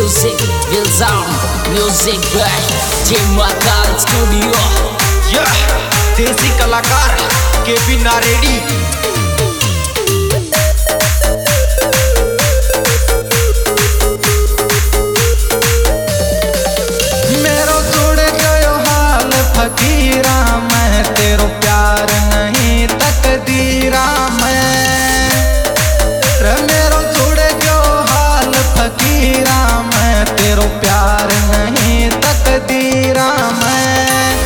Music will sound, music by Jimwakal Studio. देसी कलाकार KP नारेडी। मेरो जुड़ गयो हाल फकीरा, मैं तेरो प्यार नहीं तकदीरा में। मेरो जुड़ गयो हाल फकीरा, मैं तेरो प्यार नहीं तकदीरा में।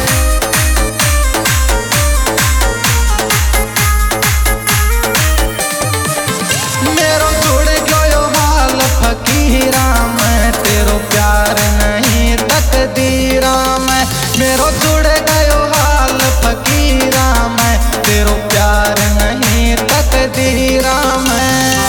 मेरो जुड़ गयो हाल फकीरा, मैं तेरो प्यार नहीं तकदीरा में। मेरो जुड़ गयो हाल फकीरा, मैं तेरो प्यार नहीं तकदीरा में।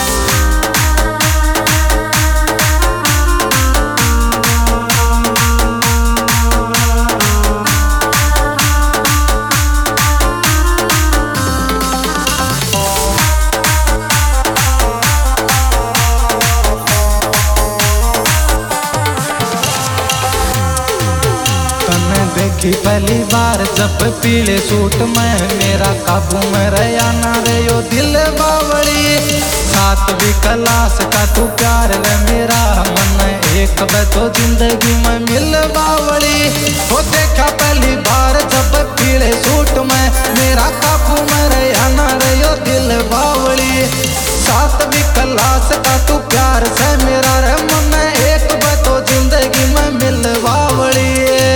देखी पहली बार जब पीले सूट में, मेरा काबू में रहा ना रे यो दिल बावड़ी। सातवीं क्लास का तू प्यार रे मेरा मन, एक बे तो जिंदगी में मिल बावड़ी। वो देखा पहली बार जब पीले सूट में, मेरा काबू में रहा ना रे यो दिल बावड़ी। सातवीं क्लास का तू प्यार से मेरा रे मन, एक बे तो जिंदगी में मिल बावड़ी।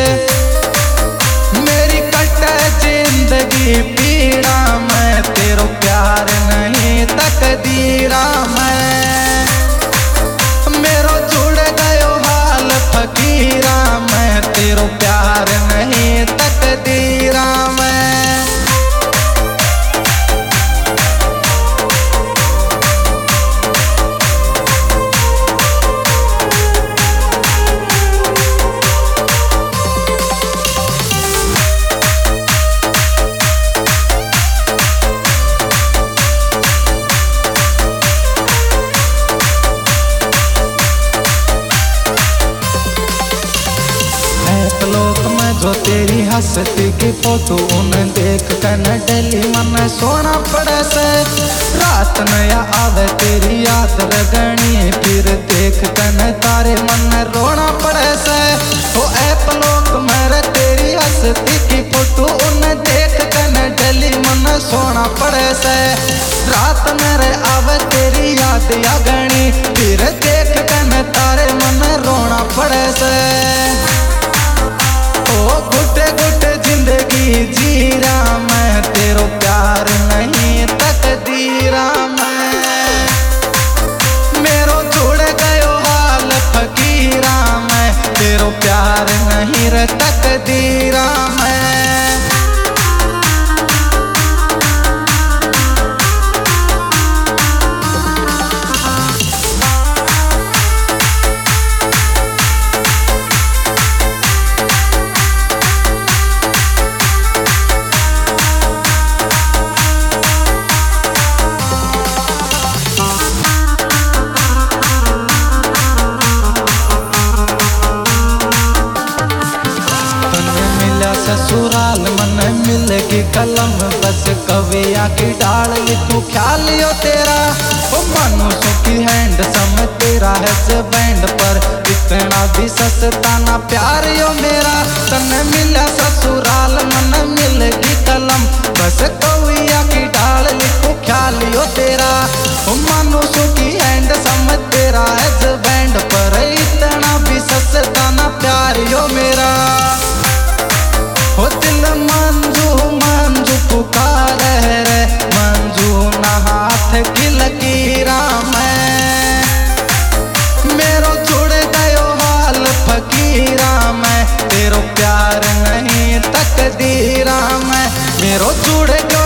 जिंदगी पीड़ा में तेरो प्यार नहीं तकदीरा में। मेरो जुड़ गयो हाल फकीरा, मैं तेरो प्यार नहीं तकदीरा में। लोक में जो तेरी हंसती की फोटो उन्हें देख कर न डली मन सोना पड़े से। रात नया आवे तेरी याद लगनी, फिर देख कर न तारे मन रोना पड़े से। ओ ऐप लोक में तेरी हंसती की फोटो उन्हें देख कर न डली मन सोना पड़े से। रात मेरे आवे तेरी याद लगनी, फिर देख कर न तारे मन रोना पड़े से। घुटे घुटे जिंदगी जीरा, मैं तेरो प्यार नहीं तकदीरा में। मेरो जुड़ गयो हाल फकीरा, मैं तेरो प्यार नहीं रे तकदीरा में। ससुराल मन मिलेगी कलम, बस कविया की डाल लिखूं ख्याल यो तेरा। ओ मनुष्य की हैंड सम तेरा है से बैंड पर, इतना भी सस्ता ना प्यार यो मेरा। तन मिला ससुराल मन मिलेगी कलम, बस कविया की डाल लिखूं ख्याल यो तेरा। ओ मनुष्य की हैंड सम तेरा है से बैंड पर, इतना भी सस्ता ना प्यार यो मेरा। हो दिल मंजू मंजू पुकार रे, मंजू ना हाथ की लकीरा में। मेरो जुड़ गयो हाल फकीरा, मैं तेरो प्यार नहीं तकदीरा में। मेरो जुड़